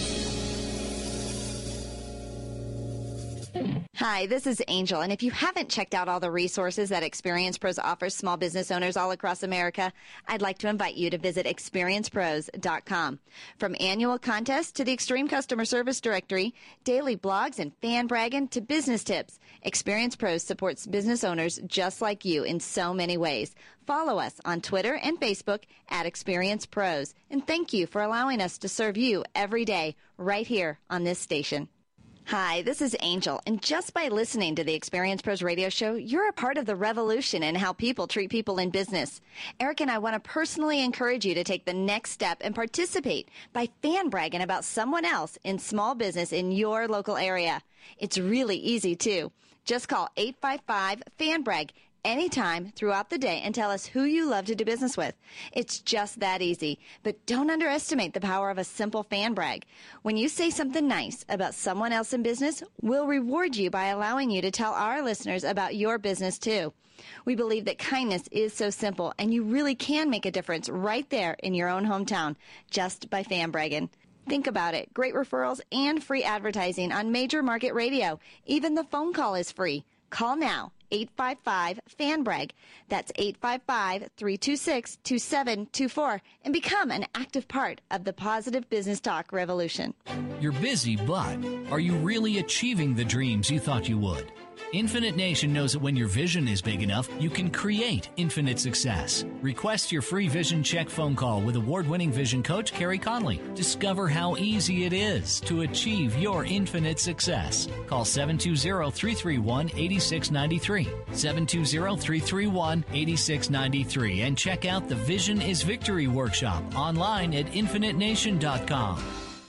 Hi, this is Angel, and if you haven't checked out all the resources that Experience Pros offers small business owners all across America, I'd like to invite you to visit experience pros dot com. From annual contests to the Extreme Customer Service Directory, daily blogs and fan bragging to business tips, Experience Pros supports business owners just like you in so many ways. Follow us on Twitter and Facebook at Experience Pros, and thank you for allowing us to serve you every day right here on this station. Hi, this is Angel, and just by listening to the Experience Pros Radio Show, you're a part of the revolution in how people treat people in business. Eric and I want to personally encourage you to take the next step and participate by fan bragging about someone else in small business in your local area. It's really easy, too. Just call eight five five, fan brag anytime throughout the day and tell us who you love to do business with. It's just that easy. But don't underestimate the power of a simple fan brag. When you say something nice about someone else in business, we'll reward you by allowing you to tell our listeners about your business too. We believe that kindness is so simple, and you really can make a difference right there in your own hometown just by fan bragging. Think about it. Great referrals and free advertising on major market radio. Even the phone call is free. Call now. eight five five, fan brag. That's eight five five, three two six, two seven two four, and become an active part of the positive business talk revolution. You're busy, but are you really achieving the dreams you thought you would? Infinite Nation knows that when your vision is big enough, you can create infinite success. Request your free vision check phone call with award-winning vision coach Carrie Conley. Discover how easy it is to achieve your infinite success. Call seven two zero, three three one, eight six nine three, seven two zero, three three one, eight six nine three, and check out the Vision is Victory workshop online at infinite nation dot com.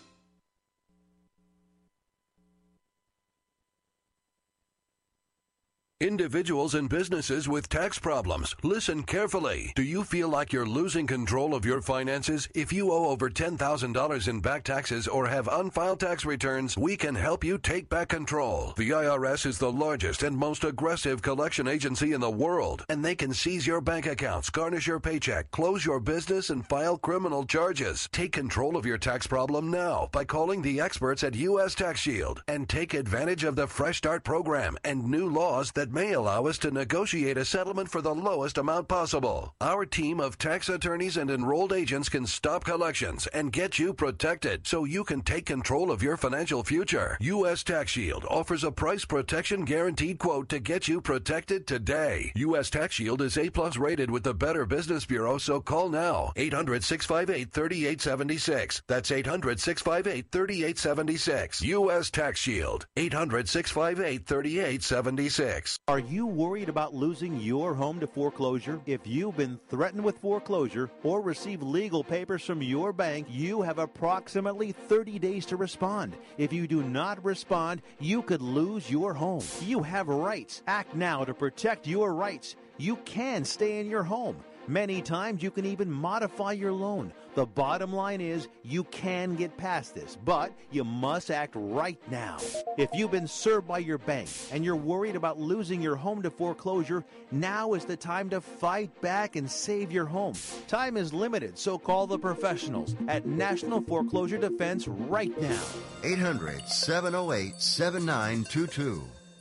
Individuals and businesses with tax problems, listen carefully. Do you feel like you're losing control of your finances? If you owe over ten thousand dollars in back taxes or have unfiled tax returns, we can help you take back control. The I R S is the largest and most aggressive collection agency in the world, and they can seize your bank accounts, garnish your paycheck, close your business, and file criminal charges. Take control of your tax problem now by calling the experts at U S Tax Shield and take advantage of the Fresh Start program and new laws that may allow us to negotiate a settlement for the lowest amount possible. Our team of tax attorneys and enrolled agents can stop collections and get you protected so you can take control of your financial future. U S Tax Shield offers a price protection guaranteed quote to get you protected today. U S Tax Shield is A plus rated with the Better Business Bureau, so call now. eight hundred, six five eight, three eight seven six. That's eight hundred, six five eight, three eight seven six. U S Tax Shield. eight hundred, six five eight, three eight seven six. Are you worried about losing your home to foreclosure? If you've been threatened with foreclosure or received legal papers from your bank, you have approximately thirty days to respond. If you do not respond, you could lose your home. You have rights. Act now to protect your rights. You can stay in your home. Many times you can even modify your loan. The bottom line is you can get past this, but you must act right now. If you've been served by your bank and you're worried about losing your home to foreclosure, now is the time to fight back and save your home. Time is limited, so call the professionals at National Foreclosure Defense right now. eight hundred, seven oh eight, seven nine two two.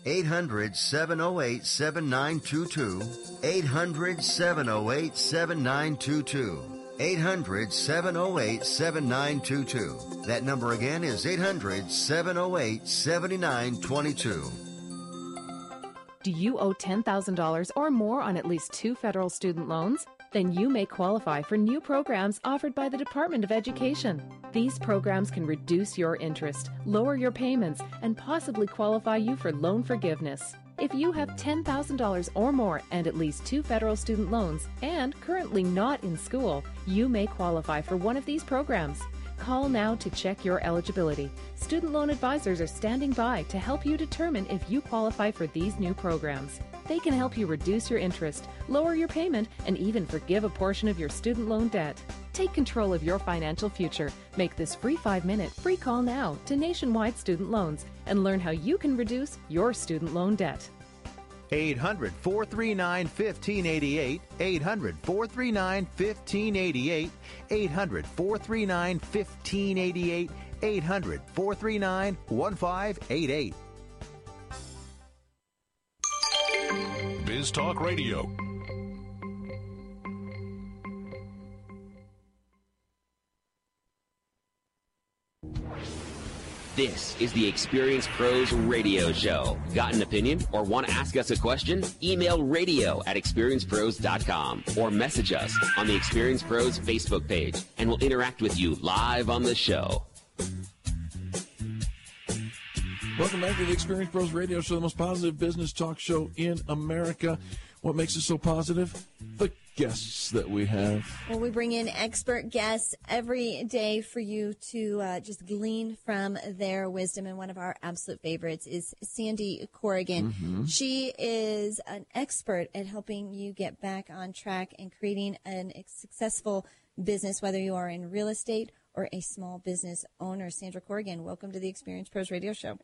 eight hundred, seven oh eight, seven nine two two. eight hundred, seven oh eight, seven nine two two. eight hundred, seven oh eight, seven nine two two. That number again is eight hundred, seven oh eight, seven nine two two. Do you owe ten thousand dollars or more on at least two federal student loans? Then you may qualify for new programs offered by the Department of Education. These programs can reduce your interest, lower your payments, and possibly qualify you for loan forgiveness. If you have ten thousand dollars or more and at least two federal student loans and currently not in school, you may qualify for one of these programs. Call now to check your eligibility. Student loan advisors are standing by to help you determine if you qualify for these new programs. They can help you reduce your interest, lower your payment, and even forgive a portion of your student loan debt. Take control of your financial future. Make this free five-minute free call now to Nationwide Student Loans and learn how you can reduce your student loan debt. eight hundred, four three nine, one five eight eight. eight hundred, four three nine, one five eight eight. eight hundred, four three nine, one five eight eight. eight hundred, four three nine, one five eight eight. Biz Talk Radio. This is the Experience Pros Radio Show. Got an opinion or want to ask us a question? Email radio at experience pros dot com or message us on the Experience Pros Facebook page, and we'll interact with you live on the show. Welcome back to the Experience Pros Radio Show, the most positive business talk show in America. What makes it so positive? The guests that we have. Well, we bring in expert guests every day for you to uh, just glean from their wisdom. And one of our absolute favorites is Sandy Corrigan. Mm-hmm. She is an expert at helping you get back on track and creating an successful business, whether you are in real estate or a small business owner. Sandra Corrigan, welcome to the Experience Pros Radio Show.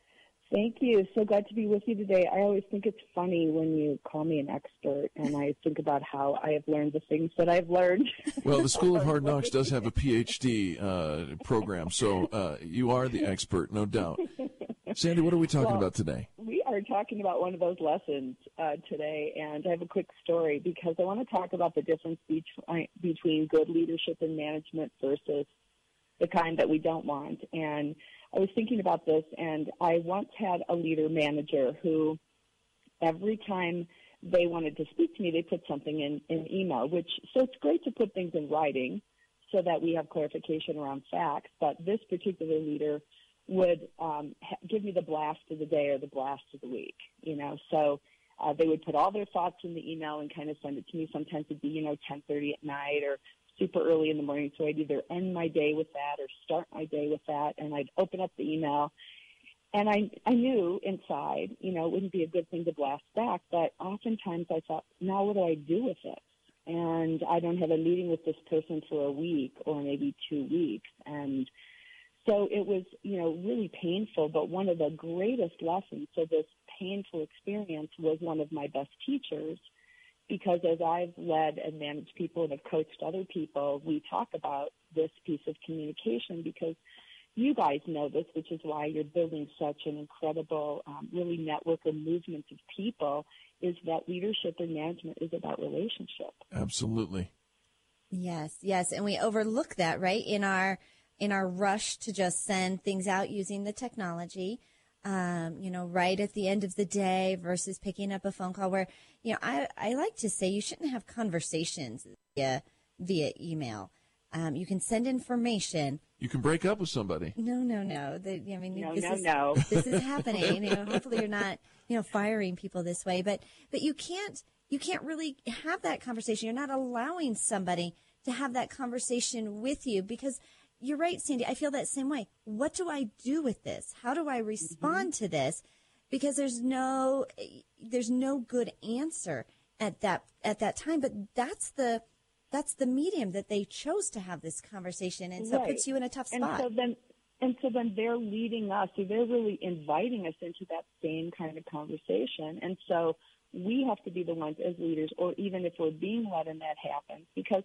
Thank you. So glad to be with you today. I always think it's funny when you call me an expert, and I think about how I have learned the things that I've learned. Well, the School of Hard Knocks does have a P H D uh, program, so uh, you are the expert, no doubt. Sandy, what are we talking well, about today? We are talking about one of those lessons uh, today, and I have a quick story because I want to talk about the difference between, between good leadership and management versus the kind that we don't want. And I was thinking about this, and I once had a leader manager who every time they wanted to speak to me, they put something in an email, which, so it's great to put things in writing so that we have clarification around facts, but this particular leader would um, ha- give me the blast of the day or the blast of the week, you know, so uh, they would put all their thoughts in the email and kind of send it to me. Sometimes it'd be, you know, ten thirty at night or super early in the morning, so I'd either end my day with that or start my day with that, and I'd open up the email, and I I knew inside, you know, it wouldn't be a good thing to blast back, but oftentimes I thought, now what do I do with it? And I don't have a meeting with this person for a week or maybe two weeks, and so it was, you know, really painful, but one of the greatest lessons, so this painful experience was one of my best teachers, because as I've led and managed people and have coached other people, we talk about this piece of communication because you guys know this, which is why you're building such an incredible, um, really network or movement of people, is that leadership and management is about relationship. Absolutely. Yes, yes, and we overlook that, right, in our in our rush to just send things out using the technology. Um, you know, right at the end of the day versus picking up a phone call where, you know, I, I like to say you shouldn't have conversations via, via email. Um, you can send information. You can break up with somebody. No, no, no. The, I mean, no, this no, is, no. This is happening. You know, hopefully you're not, you know, firing people this way, but, but you can't, you can't really have that conversation. You're not allowing somebody to have that conversation with you because you're right, Sandy. I feel that same way. What do I do with this? How do I respond mm-hmm. to this? Because there's no, there's no good answer at that at that time. But that's the that's the medium that they chose to have this conversation, and so right. it puts you in a tough spot. And so then, and so then they're leading us. So they're really inviting us into that same kind of conversation. And so we have to be the ones as leaders, or even if we're being led and that happens, because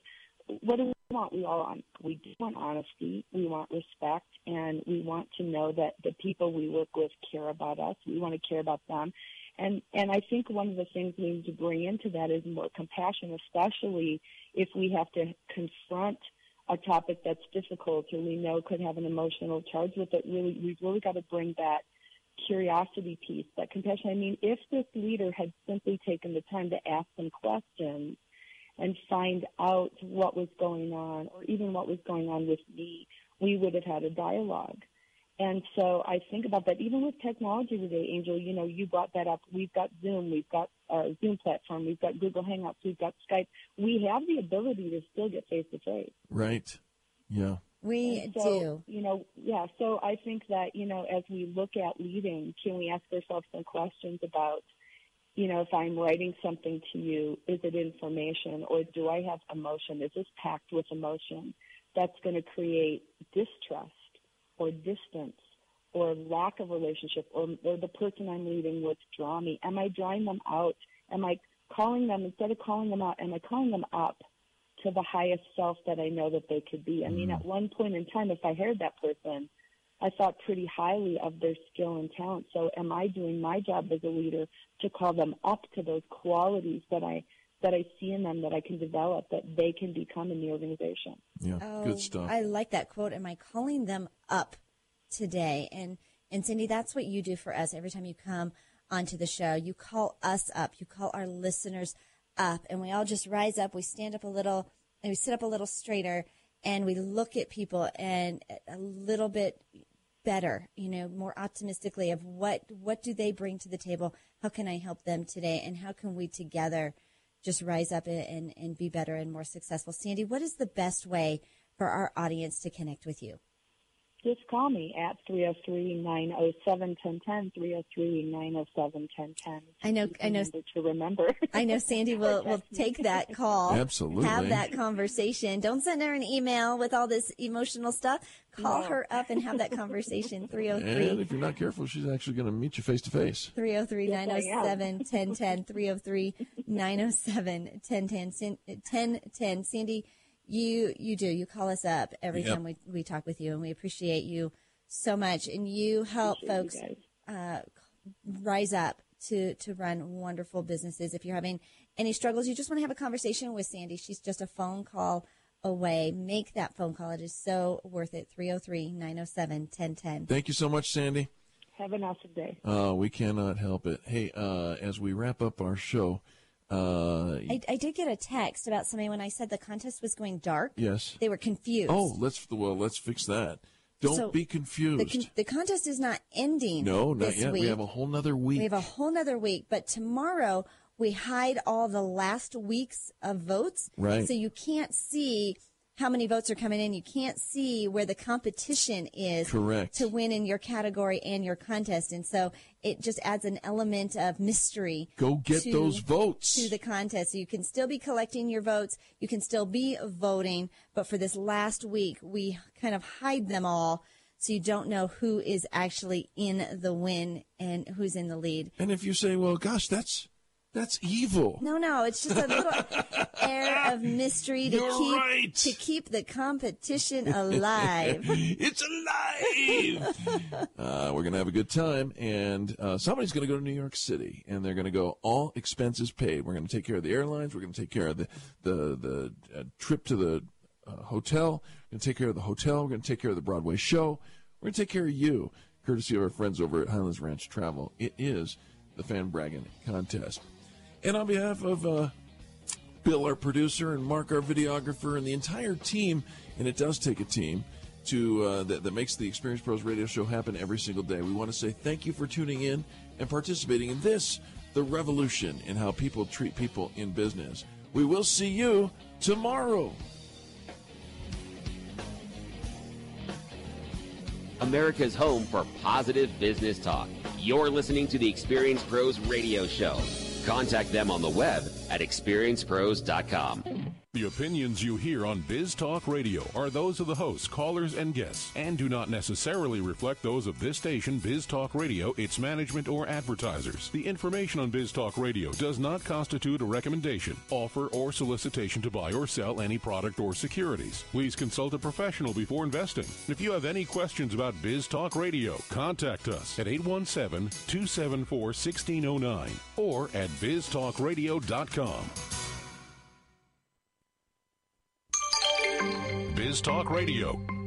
what do we want? We all want, we do want honesty, we want respect, and we want to know that the people we work with care about us. We want to care about them. And and I think one of the things we need to bring into that is more compassion, especially if we have to confront a topic that's difficult or we know could have an emotional charge with it. Really, we've really got to bring that curiosity piece, that compassion. I mean, if this leader had simply taken the time to ask some questions and find out what was going on, or even what was going on with me, we would have had a dialogue. And so I think about that. Even with technology today, Angel, you know, you brought that up. We've got Zoom, we've got our Zoom platform, we've got Google Hangouts, we've got Skype. We have the ability to still get face-to-face. Right. Yeah. We so, do. You know, yeah, so I think that, you know, as we look at leading, can we ask ourselves some questions about, you know, if I'm writing something to you, is it information or do I have emotion? Is this packed with emotion that's going to create distrust or distance or lack of relationship, or, or the person I'm leading withdraw me? Am I drawing them out? Am I calling them, instead of calling them out, am I calling them up to the highest self that I know that they could be? I mean, at one point in time, if I hired that person, I thought pretty highly of their skill and talent. So am I doing my job as a leader to call them up to those qualities that I that I see in them, that I can develop, that they can become in the organization? Yeah, oh, good stuff. I like that quote. Am I calling them up today? And and Cindy, that's what you do for us every time you come onto the show. You call us up. You call our listeners up, and we all just rise up. We stand up a little, and we sit up a little straighter, and we look at people and a little bit better, you know, more optimistically of what what do they bring to the table? How can I help them today? And how can we together just rise up and, and, and be better and more successful? Sandy, what is the best way for our audience to connect with you? Just call me at three oh three, nine oh seven, one oh one oh, three oh three, nine oh seven, one oh one oh. I know, I know. To remember. I know Sandy will, will take that call. Absolutely. Have that conversation. Don't send her an email with all this emotional stuff. Call No. her up and have that conversation. three oh three, And if you're not careful, she's actually going to meet you face to face. three oh three, nine oh seven, one oh one oh, three oh three, nine oh seven, one oh one oh. Sandy, You you do. You call us up every Yep. time we, we talk with you, and we appreciate you so much. And you help Appreciate folks you uh, rise up to, to run wonderful businesses. If you're having any struggles, you just want to have a conversation with Sandy. She's just a phone call away. Make that phone call. It is so worth it. three oh three, nine oh seven, one oh one oh. Thank you so much, Sandy. Have an awesome day. Uh, we cannot help it. Hey, uh, as we wrap up our show, uh, I, I did get a text about somebody when I said the contest was going dark. yes. They were confused. Oh, let's well, let's fix that. Don't So, be confused. The, con- the contest is not ending. no, not this yet. Week. We have a whole nother week. We have a whole nother week, but tomorrow we hide all the last weeks of votes. Right. So you can't see how many votes are coming in. You can't see where the competition is. Correct. To win in your category and your contest. And so it just adds an element of mystery. Go get to- those votes. To the contest. So you can still be collecting your votes. You can still be voting. But for this last week, we kind of hide them all. So you don't know who is actually in the win and who's in the lead. And if you say, well, gosh, that's that's evil. No, no, it's just a little air of mystery to You're keep right. to keep the competition alive. It's alive. uh, we're gonna have a good time, and uh, somebody's gonna go to New York City, and they're gonna go all expenses paid. We're gonna take care of the airlines. We're gonna take care of the the the uh, trip to the uh, hotel. We're gonna take care of the hotel. We're gonna take care of the Broadway show. We're gonna take care of you, courtesy of our friends over at Highlands Ranch Travel. It is the Fan Bragging Contest. And on behalf of uh, Bill, our producer, and Mark, our videographer, and the entire team, and it does take a team to uh, that, that makes the Experience Pros radio show happen every single day, we want to say thank you for tuning in and participating in this, the revolution in how people treat people in business. We will see you tomorrow. America's home for positive business talk. You're listening to the Experience Pros radio show. Contact them on the web at experience pros dot com. The opinions you hear on Biz Talk Radio are those of the hosts, callers, and guests, and do not necessarily reflect those of this station, Biz Talk Radio, its management, or advertisers. The information on Biz Talk Radio does not constitute a recommendation, offer, or solicitation to buy or sell any product or securities. Please consult a professional before investing. If you have any questions about Biz Talk Radio, contact us at eight one seven, two seven four, one six zero nine or at biz talk radio dot com. Biz Talk Radio.